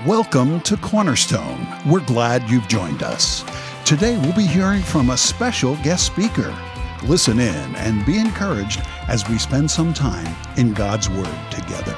Welcome to Cornerstone. We're glad you've joined us. Today we'll be hearing from a special guest speaker. Listen in and be encouraged as we spend some time in God's Word together.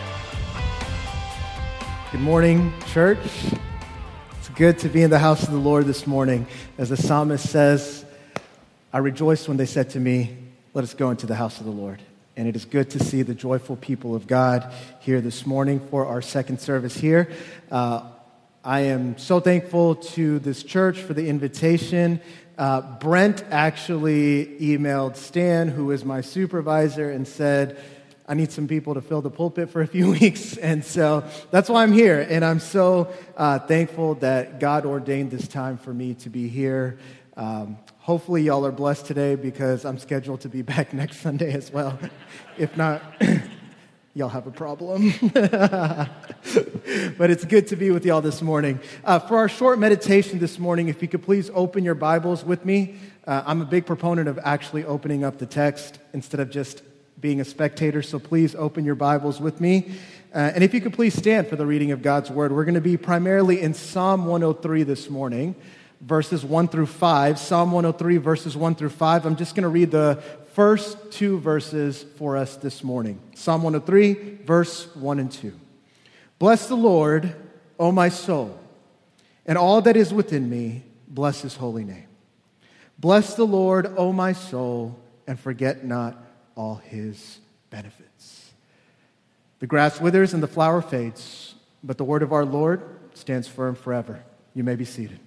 Good morning, church. It's good to be in the house of the Lord this morning. As the psalmist says, I rejoiced when they said to me, let us go into the house of the Lord. And it is good to see the joyful people of God here this morning for our second service here. I am so thankful to this church for the invitation. Brent actually emailed Stan, who is my supervisor, and said, I need some people to fill the pulpit for a few weeks. And so that's why I'm here. And I'm so thankful that God ordained this time for me to be here. Hopefully y'all are blessed today because I'm scheduled to be back next Sunday as well. If not, y'all have a problem. But it's good to be with y'all this morning. For our short meditation this morning, if you could please open your Bibles with me. I'm a big proponent of actually opening up the text instead of just being a spectator, so please open your Bibles with me. And if you could please stand for the reading of God's Word. We're going to be primarily in Psalm 103 this morning. Verses 1 through 5, Psalm 103, verses 1 through 5. I'm just going to read the first two verses for us this morning. Psalm 103, verse 1 and 2. Bless the Lord, O my soul, and all that is within me, bless his holy name. Bless the Lord, O my soul, and forget not all his benefits. The grass withers and the flower fades, but the word of our Lord stands firm forever. You may be seated.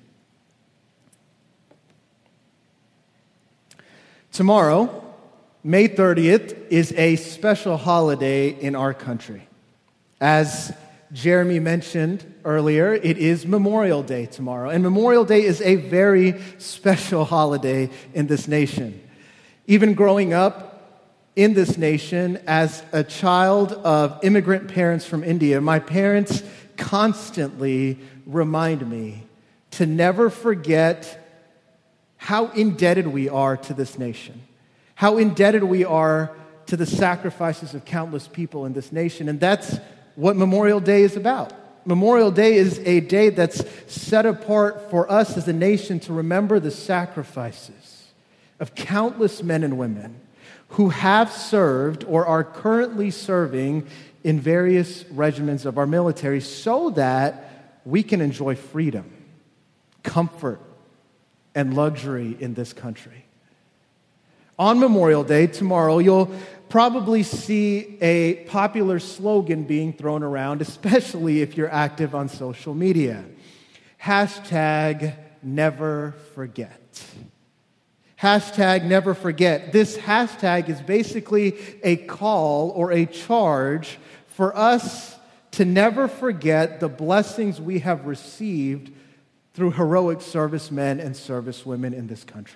Tomorrow, May 30th, is a special holiday in our country. As Jeremy mentioned earlier, it is Memorial Day tomorrow. And Memorial Day is a very special holiday in this nation. Even growing up in this nation as a child of immigrant parents from India, my parents constantly remind me to never forget how indebted we are to this nation, how indebted we are to the sacrifices of countless people in this nation. And that's what Memorial Day is about. Memorial Day is a day that's set apart for us as a nation to remember the sacrifices of countless men and women who have served or are currently serving in various regiments of our military so that we can enjoy freedom, comfort, and luxury in this country. On Memorial Day, tomorrow, you'll probably see a popular slogan being thrown around, especially if you're active on social media. Hashtag never forget. Hashtag never forget. This hashtag is basically a call or a charge for us to never forget the blessings we have received through heroic servicemen and servicewomen in this country.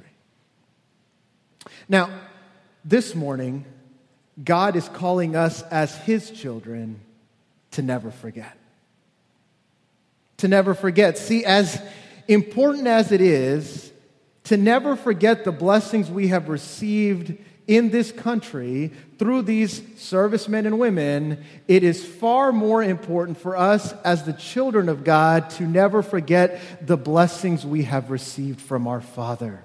Now, this morning, God is calling us as his children to never forget. To never forget. See, as important as it is to never forget the blessings we have received in this country through these servicemen and women, it is far more important for us as the children of God to never forget the blessings we have received from our Father.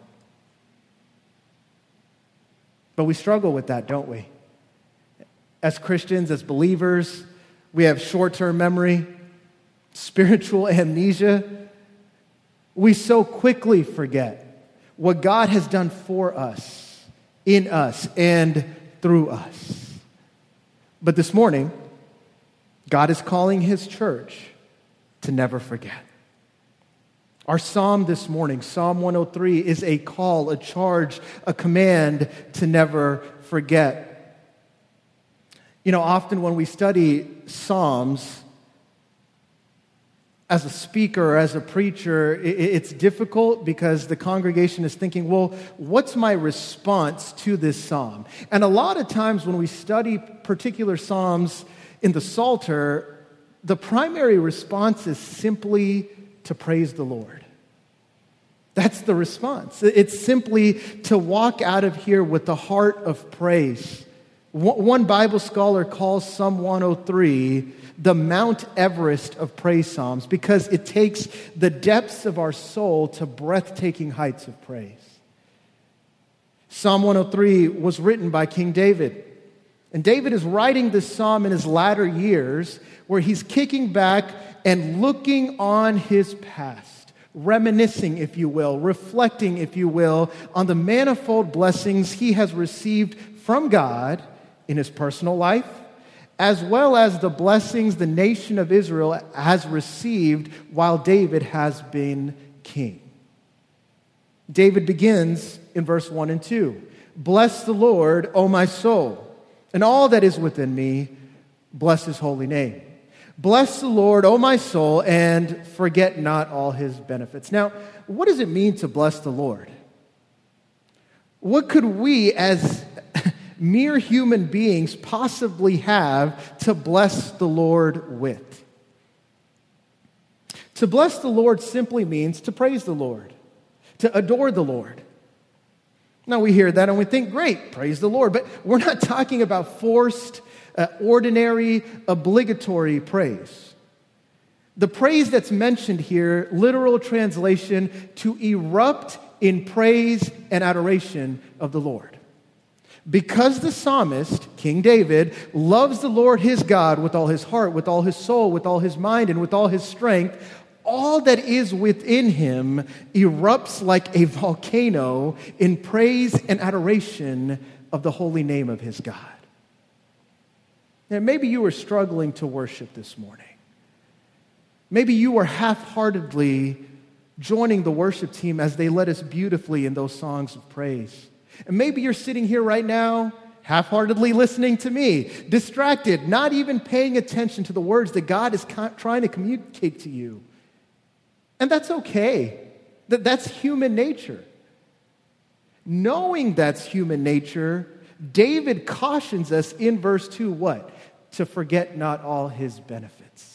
But we struggle with that, don't we? As Christians, as believers, we have short-term memory, spiritual amnesia. We so quickly forget what God has done for us, in us, and through us. But this morning, God is calling his church to never forget. Our psalm this morning, Psalm 103, is a call, a charge, a command to never forget. You know, often when we study Psalms, as a speaker or as a preacher, it's difficult because the congregation is thinking, well, what's my response to this psalm? And a lot of times when we study particular psalms in the Psalter, the primary response is simply to praise the Lord. That's the response. It's simply to walk out of here with the heart of praise One Bible scholar calls Psalm 103 the Mount Everest of praise psalms because it takes the depths of our soul to breathtaking heights of praise. Psalm 103 was written by King David. And David is writing this psalm in his latter years where he's kicking back and looking on his past, reminiscing, if you will, reflecting, if you will, on the manifold blessings he has received from God in his personal life, as well as the blessings the nation of Israel has received while David has been king. David begins in verse 1 and 2. Bless the Lord, O my soul, and all that is within me, bless his holy name. Bless the Lord, O my soul, and forget not all his benefits. Now, what does it mean to bless the Lord? What could we as mere human beings possibly have to bless the Lord with? To bless the Lord simply means to praise the Lord, to adore the Lord. Now we hear that and we think, great, praise the Lord. But we're not talking about forced, ordinary, obligatory praise. The praise that's mentioned here, literal translation, to erupt in praise and adoration of the Lord. Because the psalmist, King David, loves the Lord his God with all his heart, with all his soul, with all his mind, and with all his strength, all that is within him erupts like a volcano in praise and adoration of the holy name of his God. Now, maybe you were struggling to worship this morning. Maybe you were half-heartedly joining the worship team as they led us beautifully in those songs of praise. And maybe you're sitting here right now, half-heartedly listening to me, distracted, not even paying attention to the words that God is trying to communicate to you. And that's okay. That's human nature. Knowing that's human nature, David cautions us in verse 2, what? To forget not all his benefits.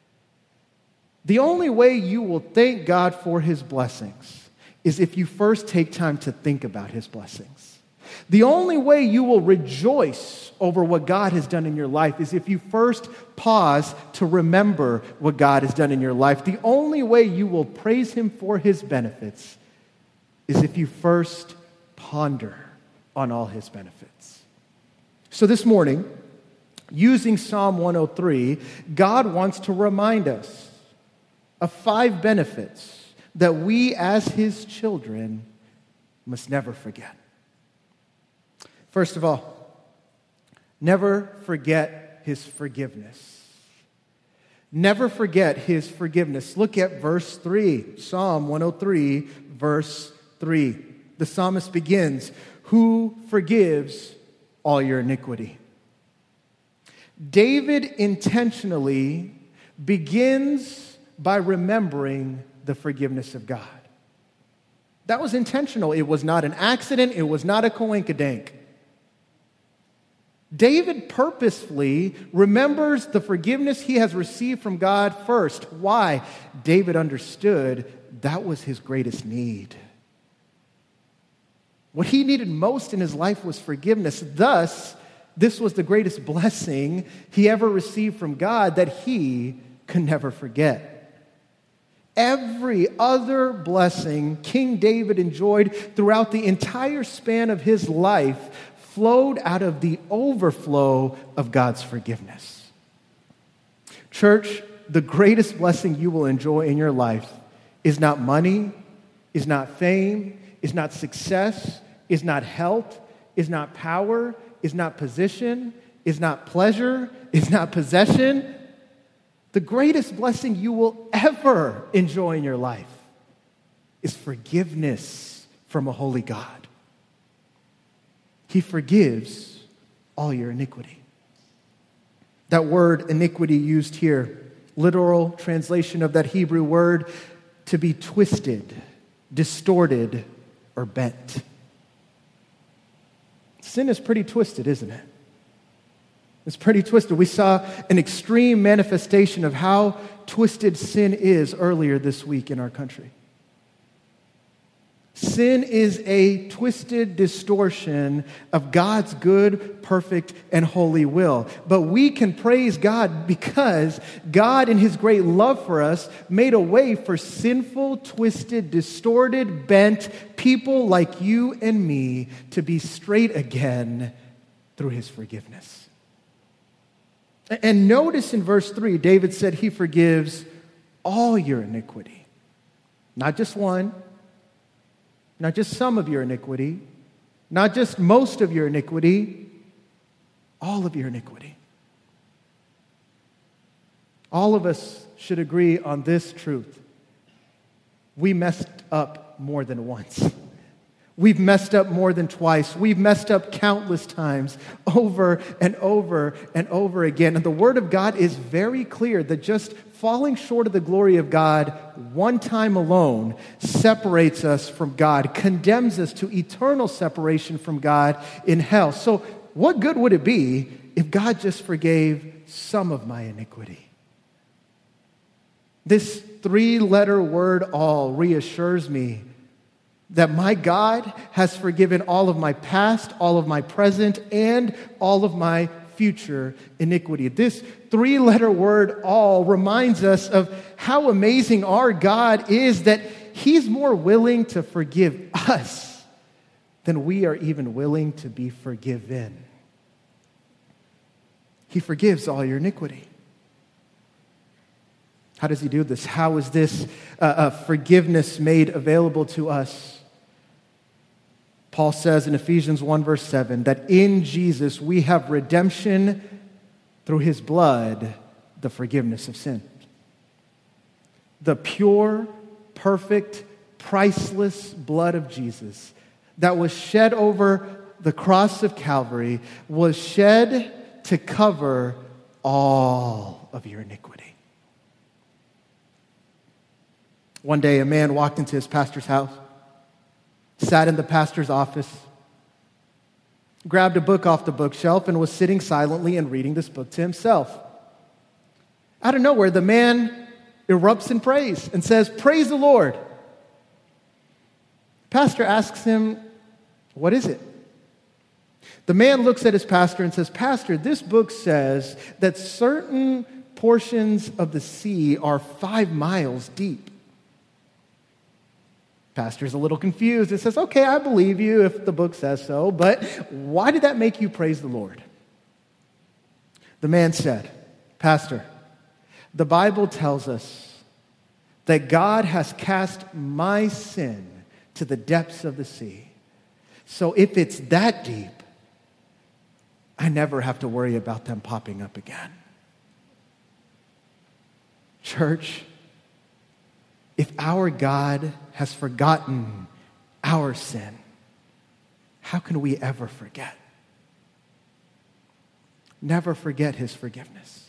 The only way you will thank God for his blessings is if you first take time to think about his blessings. The only way you will rejoice over what God has done in your life is if you first pause to remember what God has done in your life. The only way you will praise him for his benefits is if you first ponder on all his benefits. So this morning, using Psalm 103, God wants to remind us of 5 benefits that we as his children must never forget. First of all, never forget his forgiveness. Never forget his forgiveness. Look at verse 3, Psalm 103, verse 3. The psalmist begins, "Who forgives all your iniquity?" David intentionally begins by remembering the forgiveness of God. That was intentional. It was not an accident. It was not a coinkydink. David purposefully remembers the forgiveness he has received from God first. Why? David understood that was his greatest need. What he needed most in his life was forgiveness. Thus, this was the greatest blessing he ever received from God that he could never forget. Every other blessing King David enjoyed throughout the entire span of his life flowed out of the overflow of God's forgiveness. Church, the greatest blessing you will enjoy in your life is not money, is not fame, is not success, is not health, is not power, is not position, is not pleasure, is not possession. The greatest blessing you will ever enjoy in your life is forgiveness from a holy God. He forgives all your iniquity. That word iniquity used here, literal translation of that Hebrew word, to be twisted, distorted, or bent. Sin is pretty twisted, isn't it? It's pretty twisted. We saw an extreme manifestation of how twisted sin is earlier this week in our country. Sin is a twisted distortion of God's good, perfect, and holy will. But we can praise God because God, in His great love for us, made a way for sinful, twisted, distorted, bent people like you and me to be straight again through His forgiveness. And notice in verse 3, David said He forgives all your iniquity. Not just one, not just some of your iniquity, not just most of your iniquity, all of your iniquity. All of us should agree on this truth. We messed up more than once. We've messed up more than twice. We've messed up countless times, over and over and over again. And the Word of God is very clear that just falling short of the glory of God one time alone separates us from God, condemns us to eternal separation from God in hell. So what good would it be if God just forgave some of my iniquity? This 3-letter word all reassures me that my God has forgiven all of my past, all of my present, and all of my future iniquity. This 3-letter word all reminds us of how amazing our God is, that He's more willing to forgive us than we are even willing to be forgiven. He forgives all your iniquity. How does He do this? How is this forgiveness made available to us? Paul says in Ephesians 1 verse 7 that in Jesus we have redemption through His blood, the forgiveness of sin. The pure, perfect, priceless blood of Jesus that was shed over the cross of Calvary was shed to cover all of your iniquity. One day a man walked into his pastor's house, sat in the pastor's office, grabbed a book off the bookshelf, and was sitting silently and reading this book to himself. Out of nowhere, the man erupts in praise and says, "Praise the Lord." Pastor asks him, "What is it?" The man looks at his pastor and says, "Pastor, this book says that certain portions of the sea are 5 miles deep." Pastor's a little confused and says, "Okay, I believe you if the book says so, but why did that make you praise the Lord?" The man said, "Pastor, the Bible tells us that God has cast my sin to the depths of the sea. So if it's that deep, I never have to worry about them popping up again." Church, if our God has forgotten our sin, how can we ever forget? Never forget His forgiveness.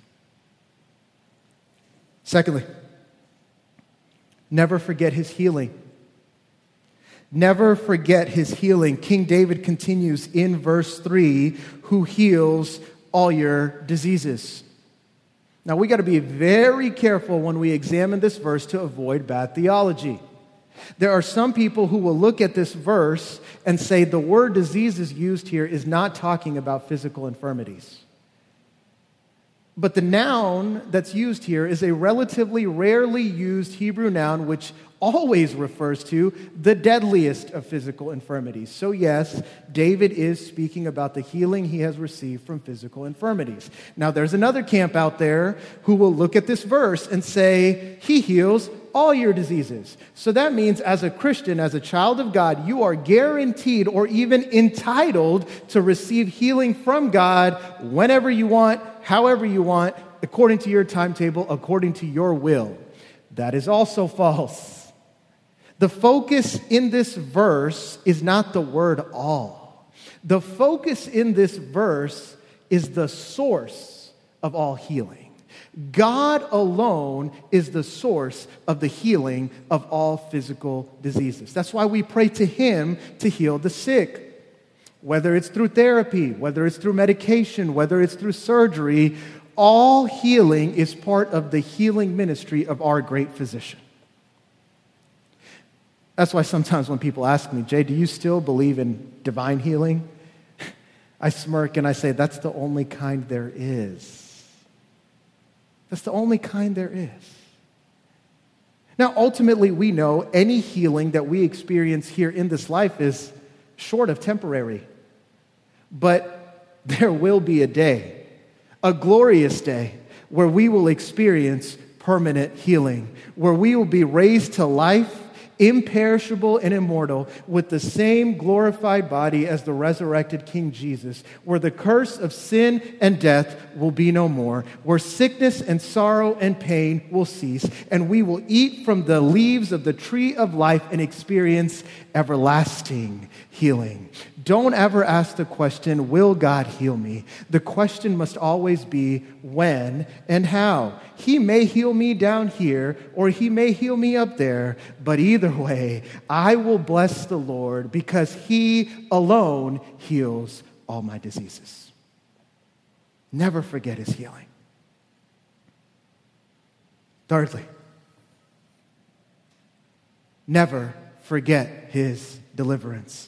Secondly, never forget His healing. Never forget His healing. King David continues in verse 3, who heals all your diseases. Now, we got to be very careful when we examine this verse to avoid bad theology. There are some people who will look at this verse and say the word diseases used here is not talking about physical infirmities. But the noun that's used here is a relatively rarely used Hebrew noun which always refers to the deadliest of physical infirmities. So yes, David is speaking about the healing he has received from physical infirmities. Now there's another camp out there who will look at this verse and say, He heals all your diseases. So that means as a Christian, as a child of God, you are guaranteed or even entitled to receive healing from God whenever you want, however you want, according to your timetable, according to your will. That is also false. The focus in this verse is not the word all. The focus in this verse is the source of all healing. God alone is the source of the healing of all physical diseases. That's why we pray to Him to heal the sick. Whether it's through therapy, whether it's through medication, whether it's through surgery, all healing is part of the healing ministry of our great physician. That's why sometimes when people ask me, Jay, do you still believe in divine healing? I smirk and I say, that's the only kind there is. That's the only kind there is. Now, ultimately, we know any healing that we experience here in this life is short of temporary. But there will be a day, a glorious day, where we will experience permanent healing, where we will be raised to life, imperishable and immortal, with the same glorified body as the resurrected King Jesus, where the curse of sin and death will be no more, where sickness and sorrow and pain will cease, and we will eat from the leaves of the tree of life and experience everlasting healing. Don't ever ask the question, will God heal me? The question must always be, when and how? He may heal me down here, or he may heal me up there, but either way, I will bless the Lord because he alone heals all my diseases. Never forget his healing. Thirdly, never forget his deliverance.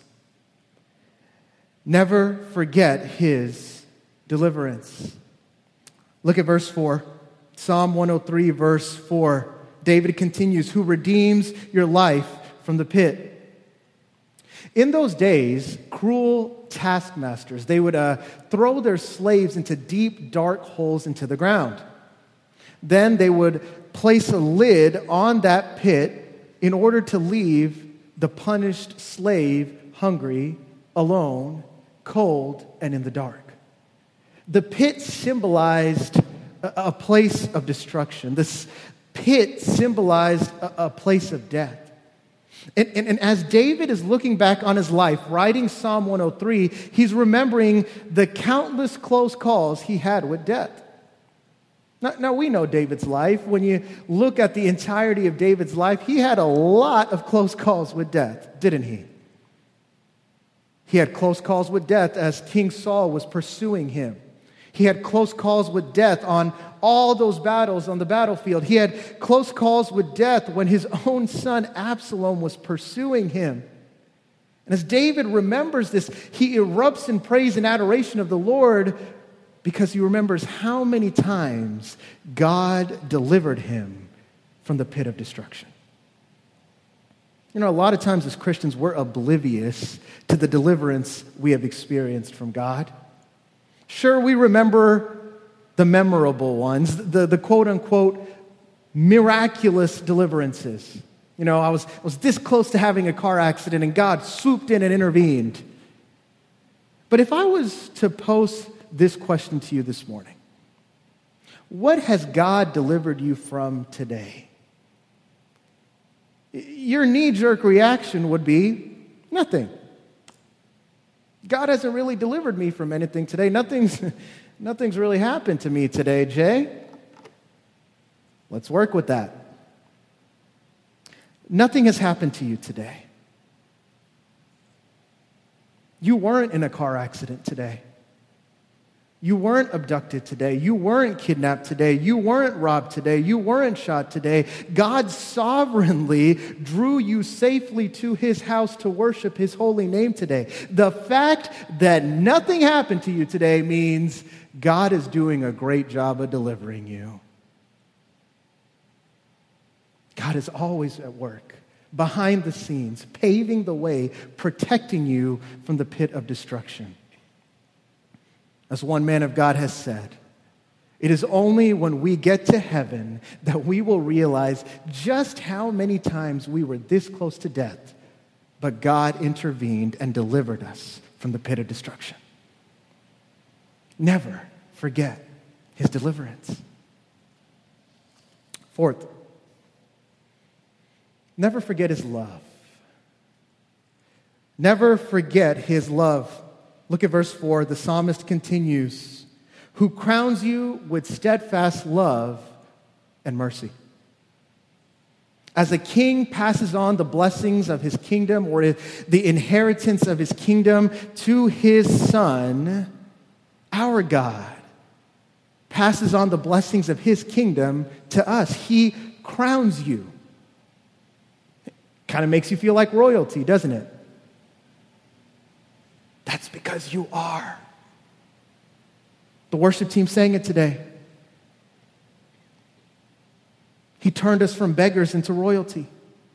Never forget his deliverance. Look at verse 4. Psalm 103, verse 4. David continues, who redeems your life from the pit. In those days, cruel taskmasters, they would throw their slaves into deep, dark holes into the ground. Then they would place a lid on that pit in order to leave the punished slave hungry, alone, cold, and in the dark. The pit symbolized a place of destruction. This pit symbolized a place of death. And as David is looking back on his life, writing Psalm 103, he's remembering the countless close calls he had with death. Now, we know David's life. When you look at the entirety of David's life, he had a lot of close calls with death, didn't he? He had close calls with death as King Saul was pursuing him. He had close calls with death on all those battles on the battlefield. He had close calls with death when his own son Absalom was pursuing him. And as David remembers this, he erupts in praise and adoration of the Lord because he remembers how many times God delivered him from the pit of destruction. You know, a lot of times as Christians, we're oblivious to the deliverance we have experienced from God. Sure, we remember the memorable ones, the quote-unquote miraculous deliverances. You know, I was this close to having a car accident and God swooped in and intervened. But if I was to pose this question to you this morning, what has God delivered you from today? Your knee-jerk reaction would be, nothing. God hasn't really delivered me from anything today. Nothing's really happened to me today, Jay. Let's work with that. Nothing has happened to you today. You weren't in a car accident today. You weren't abducted today. You weren't kidnapped today. You weren't robbed today. You weren't shot today. God sovereignly drew you safely to his house to worship his holy name today. The fact that nothing happened to you today means God is doing a great job of delivering you. God is always at work, behind the scenes, paving the way, protecting you from the pit of destruction. As one man of God has said, it is only when we get to heaven that we will realize just how many times we were this close to death, but God intervened and delivered us from the pit of destruction. Never forget his deliverance. Fourth, never forget his love. Never forget his love. Look at verse 4. The psalmist continues, who crowns you with steadfast love and mercy. As a king passes on the blessings of his kingdom or the inheritance of his kingdom to his son, our God passes on the blessings of his kingdom to us. He crowns you. kind of makes you feel like royalty, doesn't it? That's because you are. The worship team sang it today. He turned us from beggars into royalty.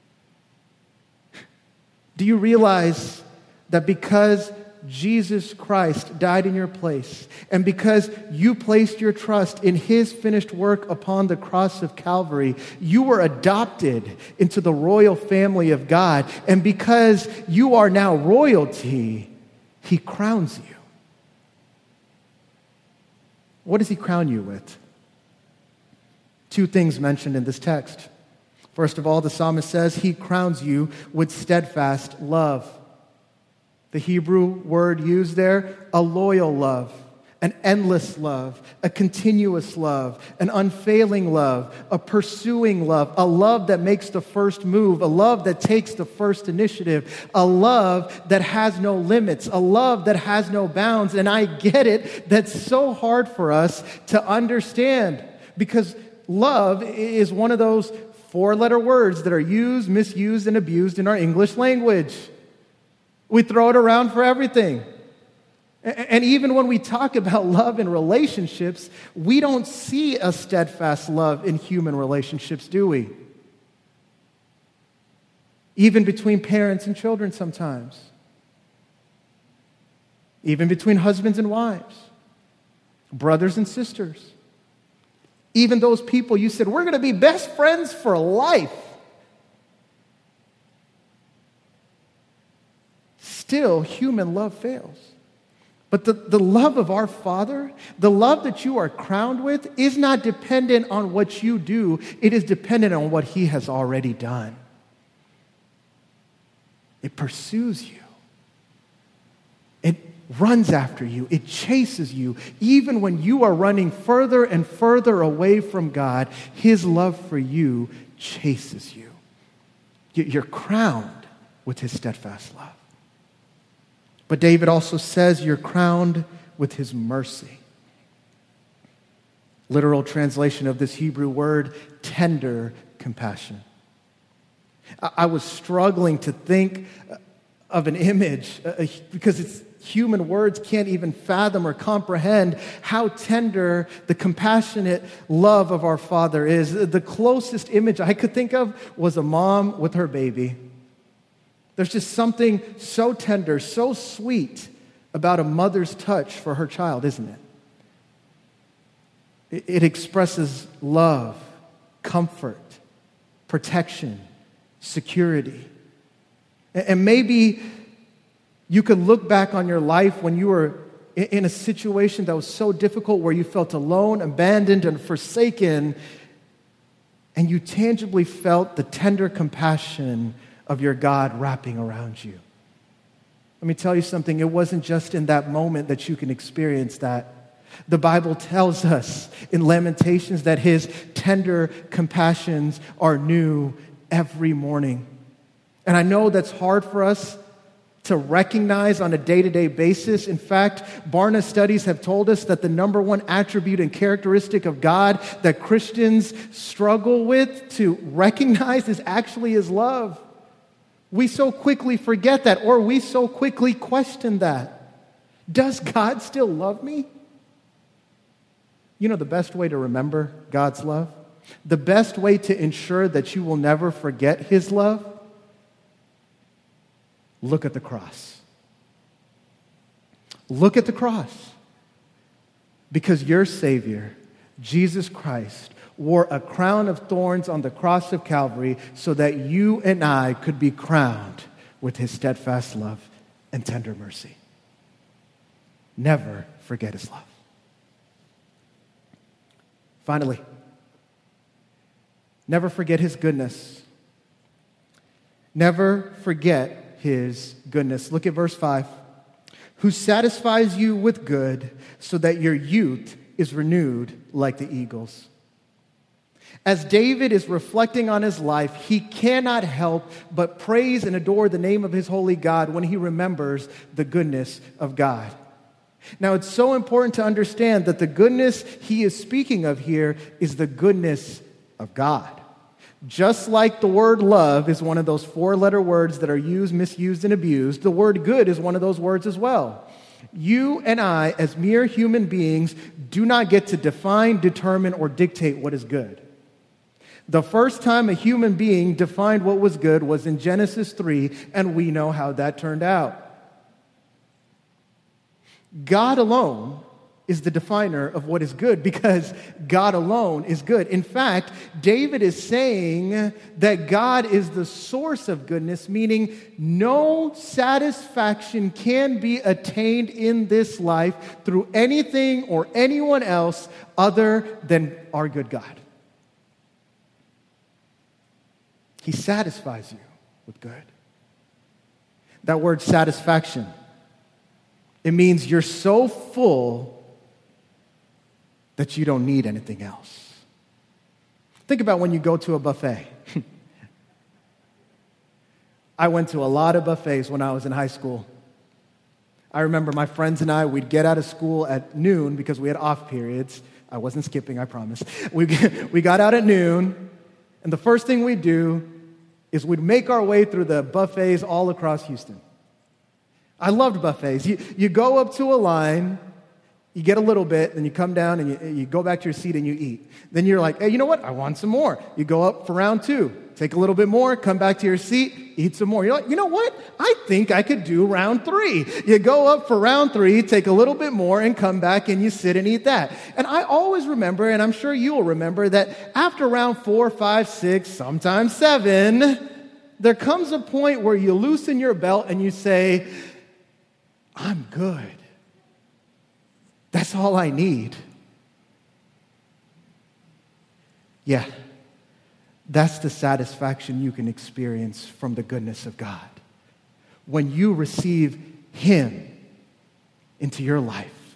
Do you realize that because Jesus Christ died in your place, and because you placed your trust in His finished work upon the cross of Calvary, you were adopted into the royal family of God, and because you are now royalty, He crowns you. What does He crown you with? Two things mentioned in this text. First of all, the psalmist says He crowns you with steadfast love. The Hebrew word used there, a loyal love, an endless love, a continuous love, an unfailing love, a pursuing love, a love that makes the first move, a love that takes the first initiative, a love that has no limits, a love that has no bounds. And I get it, that's so hard for us to understand, because love is one of those four-letter words that are used, misused, and abused in our English language. We throw it around for everything. And even when we talk about love in relationships, we don't see a steadfast love in human relationships, do we? Even between parents and children sometimes. Even between husbands and wives. Brothers and sisters. Even those people you said, we're going to be best friends for life. Still, human love fails. But the love of our Father, the love that you are crowned with, is not dependent on what you do. It is dependent on what He has already done. It pursues you. It runs after you. It chases you. Even when you are running further and further away from God, His love for you chases you. You're crowned with His steadfast love. But David also says you're crowned with His mercy. Literal translation of this Hebrew word, tender compassion. I was struggling to think of an image because human words can't even fathom or comprehend how tender the compassionate love of our Father is. The closest image I could think of was a mom with her baby. There's just something so tender, so sweet about a mother's touch for her child, isn't it? It expresses love, comfort, protection, security. And maybe you could look back on your life when you were in a situation that was so difficult, where you felt alone, abandoned, and forsaken, and you tangibly felt the tender compassion of your God wrapping around you. Let me tell you something. It wasn't just in that moment that you can experience that. The Bible tells us in Lamentations that His tender compassions are new every morning. And I know that's hard for us to recognize on a day-to-day basis. In fact, Barna studies have told us that the number one attribute and characteristic of God that Christians struggle with to recognize is actually His love. We so quickly forget that, or we so quickly question that. Does God still love me? You know the best way to remember God's love? The best way to ensure that you will never forget His love? Look at the cross. Look at the cross. Because your Savior, Jesus Christ, wore a crown of thorns on the cross of Calvary so that you and I could be crowned with His steadfast love and tender mercy. Never forget His love. Finally, never forget His goodness. Never forget His goodness. Look at verse 5. Who satisfies you with good so that your youth is renewed like the eagles. As David is reflecting on his life, he cannot help but praise and adore the name of his holy God when he remembers the goodness of God. Now, it's so important to understand that the goodness he is speaking of here is the goodness of God. Just like the word love is one of those 4-letter words that are used, misused, and abused, the word good is one of those words as well. You and I, as mere human beings, do not get to define, determine, or dictate what is good. The first time a human being defined what was good was in Genesis 3, and we know how that turned out. God alone is the definer of what is good because God alone is good. In fact, David is saying that God is the source of goodness, meaning no satisfaction can be attained in this life through anything or anyone else other than our good God. He satisfies you with good. That word satisfaction, it means you're so full that you don't need anything else. Think about when you go to a buffet. I went to a lot of buffets when I was in high school. I remember my friends and I, we'd get out of school at noon because we had off periods. I wasn't skipping, I promise. We got out at noon, and the first thing we'd do is we'd make our way through the buffets all across Houston. I loved buffets. You go up to a line, you get a little bit, then you come down and you go back to your seat and you eat. Then you're like, hey, you know what? I want some more. You go up for round 2, take a little bit more, come back to your seat, eat some more. You're like, you know what? I think I could do round 3. You go up for round 3, take a little bit more, and come back and you sit and eat that. And I always remember, and I'm sure you will remember, that after round 4, 5, 6, sometimes 7, there comes a point where you loosen your belt and you say, I'm good. That's all I need. Yeah, that's the satisfaction you can experience from the goodness of God. When you receive Him into your life,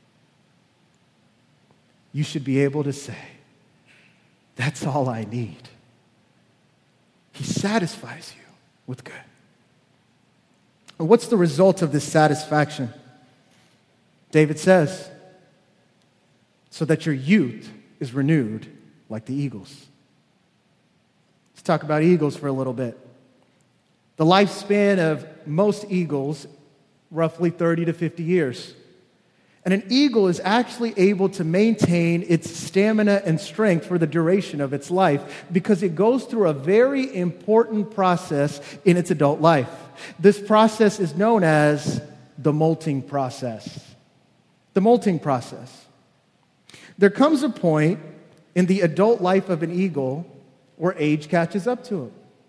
you should be able to say, that's all I need. He satisfies you with good. And what's the result of this satisfaction? David says, so that your youth is renewed like the eagles. Let's talk about eagles for a little bit. The lifespan of most eagles, roughly 30 to 50 years. And an eagle is actually able to maintain its stamina and strength for the duration of its life because it goes through a very important process in its adult life. This process is known as the molting process. The molting process. There comes a point in the adult life of an eagle where age catches up to him.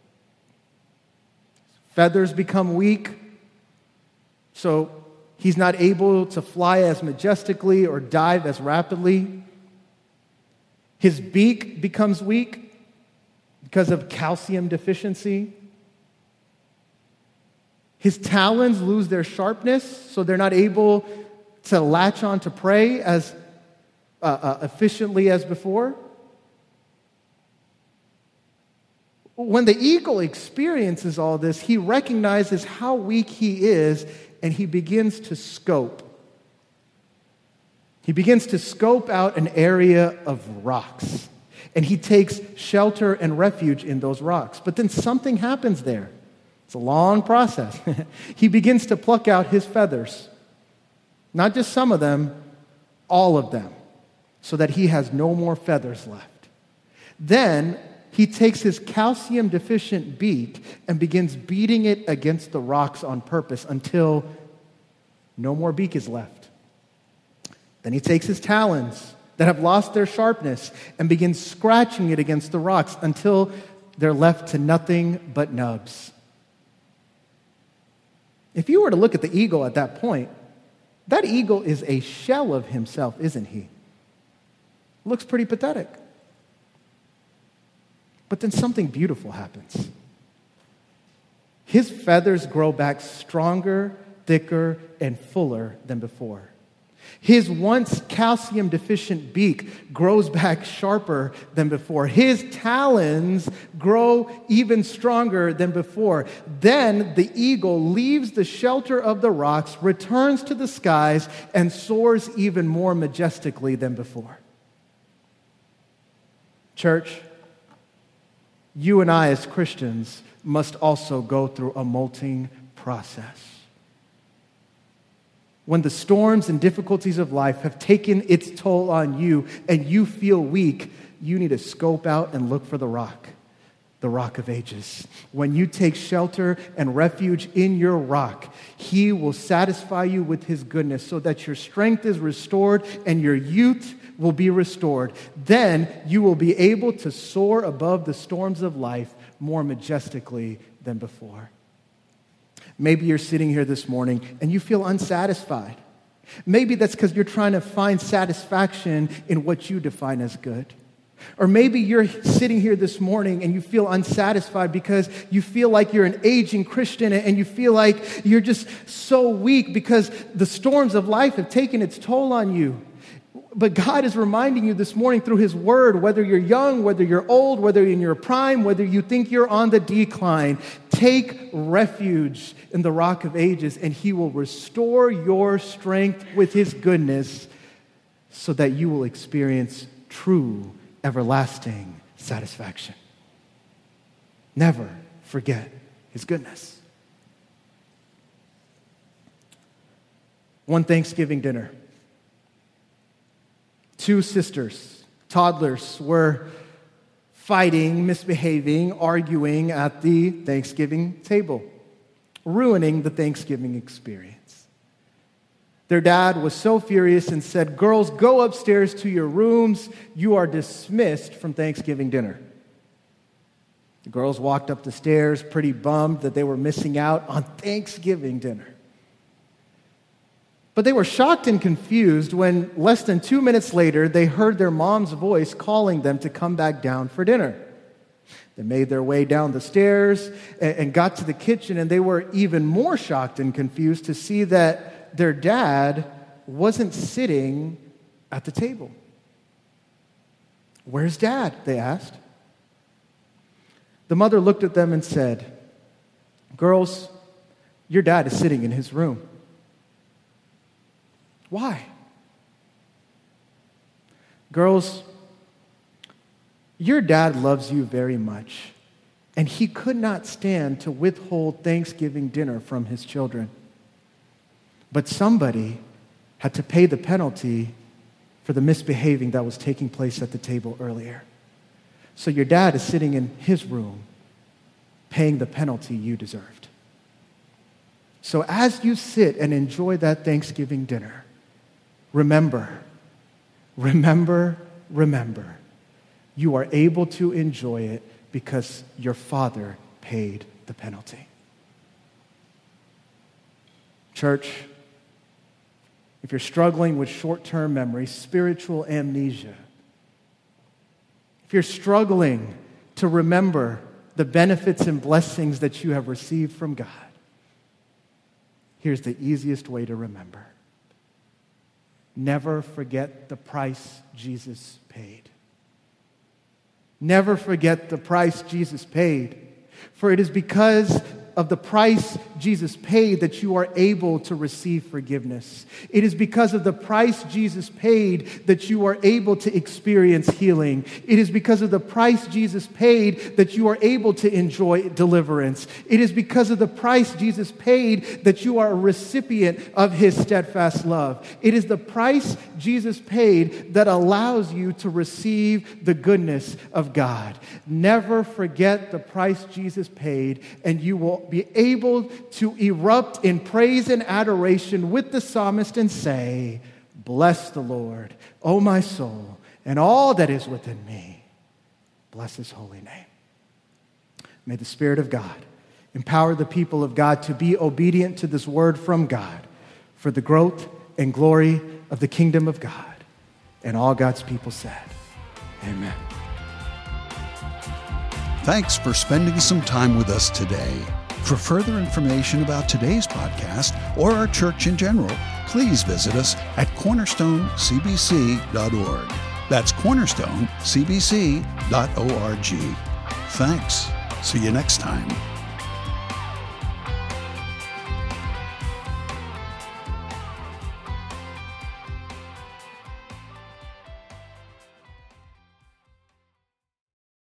Feathers become weak, so he's not able to fly as majestically or dive as rapidly. His beak becomes weak because of calcium deficiency. His talons lose their sharpness, so they're not able to latch on to prey as efficiently as before. When the eagle experiences all this, he recognizes how weak he is, and he begins to scope. He begins to scope out an area of rocks, and he takes shelter and refuge in those rocks. But then something happens there. It's a long process. He begins to pluck out his feathers. Not just some of them, all of them, so that he has no more feathers left. Then he takes his calcium-deficient beak and begins beating it against the rocks on purpose until no more beak is left. Then he takes his talons that have lost their sharpness and begins scratching it against the rocks until they're left to nothing but nubs. If you were to look at the eagle at that point, that eagle is a shell of himself, isn't he? Looks pretty pathetic. But then something beautiful happens. His feathers grow back stronger, thicker, and fuller than before. His once calcium-deficient beak grows back sharper than before. His talons grow even stronger than before. Then the eagle leaves the shelter of the rocks, returns to the skies, and soars even more majestically than before. Church, you and I as Christians must also go through a molting process. When the storms and difficulties of life have taken its toll on you and you feel weak, you need to scope out and look for the rock of ages. When you take shelter and refuge in your rock, he will satisfy you with his goodness so that your strength is restored and your youth will be restored. Then you will be able to soar above the storms of life more majestically than before. Maybe you're sitting here this morning and you feel unsatisfied. Maybe that's because you're trying to find satisfaction in what you define as good. Or maybe you're sitting here this morning and you feel unsatisfied because you feel like you're an aging Christian and you feel like you're just so weak because the storms of life have taken its toll on you. But God is reminding you this morning through his word, whether you're young, whether you're old, whether you're in your prime, whether you think you're on the decline, take refuge in the rock of ages and he will restore your strength with his goodness so that you will experience true everlasting satisfaction. Never forget his goodness. One Thanksgiving dinner, 2 sisters, toddlers, were fighting, misbehaving, arguing at the Thanksgiving table, ruining the Thanksgiving experience. Their dad was so furious and said, "Girls, go upstairs to your rooms. You are dismissed from Thanksgiving dinner." The girls walked up the stairs, pretty bummed that they were missing out on Thanksgiving dinner. But they were shocked and confused when less than 2 minutes later, they heard their mom's voice calling them to come back down for dinner. They made their way down the stairs and got to the kitchen, and they were even more shocked and confused to see that their dad wasn't sitting at the table. "Where's Dad?" they asked. The mother looked at them and said, "Girls, your dad is sitting in his room." "Why?" "Girls, your dad loves you very much, and he could not stand to withhold Thanksgiving dinner from his children. But somebody had to pay the penalty for the misbehaving that was taking place at the table earlier. So your dad is sitting in his room, paying the penalty you deserved. So as you sit and enjoy that Thanksgiving dinner, remember, you are able to enjoy it because your Father paid the penalty." Church, if you're struggling with short-term memory, spiritual amnesia, if you're struggling to remember the benefits and blessings that you have received from God, here's the easiest way to remember. Never forget the price Jesus paid. Never forget the price Jesus paid. For it is because of the price Jesus paid that you are able to receive forgiveness. It is because of the price Jesus paid that you are able to experience healing. It is because of the price Jesus paid that you are able to enjoy deliverance. It is because of the price Jesus paid that you are a recipient of his steadfast love. It is the price Jesus paid that allows you to receive the goodness of God. Never forget the price Jesus paid, and you will be able to erupt in praise and adoration with the psalmist and say, "Bless the Lord, O my soul, and all that is within me. Bless his holy name." May the Spirit of God empower the people of God to be obedient to this word from God for the growth and glory of the kingdom of God. And all God's people said, amen. Thanks for spending some time with us today. For further information about today's podcast or our church in general, please visit us at cornerstonecbc.org. That's cornerstonecbc.org. Thanks. See you next time.